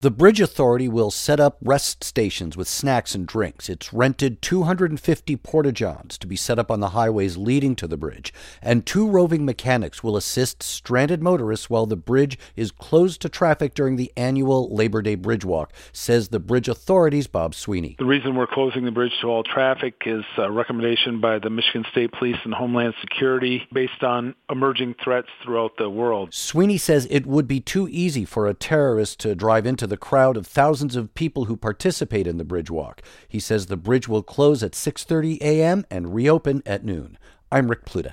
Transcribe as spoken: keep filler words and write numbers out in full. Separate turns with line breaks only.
The Bridge Authority will set up rest stations with snacks and drinks. It's rented two hundred fifty porta-johns to be set up on the highways leading to the bridge, and two roving mechanics will assist stranded motorists while the bridge is closed to traffic during the annual Labor Day Bridge Walk, says the Bridge Authority's Bob Sweeney.
The reason we're closing the bridge to all traffic is a recommendation by the Michigan State Police and Homeland Security based on emerging threats throughout the world.
Sweeney says it would be too easy for a terrorist to drive into the crowd of thousands of people who participate in the bridge walk. He says the bridge will close at six thirty a.m. and reopen at noon. I'm Rick Pluta.